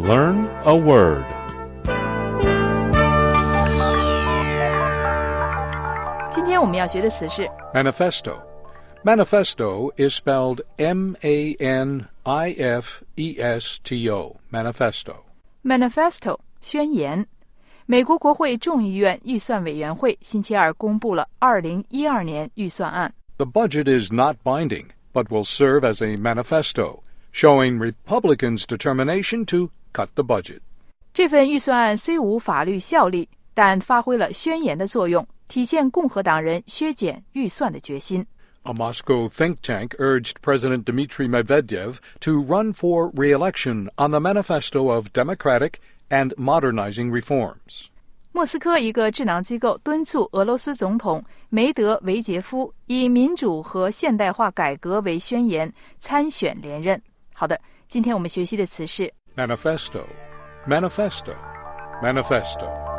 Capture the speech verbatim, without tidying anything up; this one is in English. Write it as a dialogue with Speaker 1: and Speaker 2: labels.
Speaker 1: Learn a word.
Speaker 2: Today 今天我们要学的词是
Speaker 3: Manifesto. Manifesto is spelled M A N I F E S T O. Manifesto.
Speaker 2: Manifesto 宣言。美国国会众议院预算委员会星期二公布了二零一二年预算案。
Speaker 3: The budget is not binding, but will serve as a manifesto, showing Republicans' determination to cut the budget.
Speaker 2: 这份预算案虽无法律效力，但发挥了宣言的作用，体现共和党人削减预算的决心。
Speaker 3: A Moscow think tank urged President Dmitry Medvedev to run for re-election on the manifesto of democratic and modernizing reforms.
Speaker 2: 莫斯科一个智囊机构敦促俄罗斯总统梅德韦杰夫以民主和现代化改革为宣言参选连任。好的，今天我们学习的词是
Speaker 3: Manifesto, manifesto, manifesto.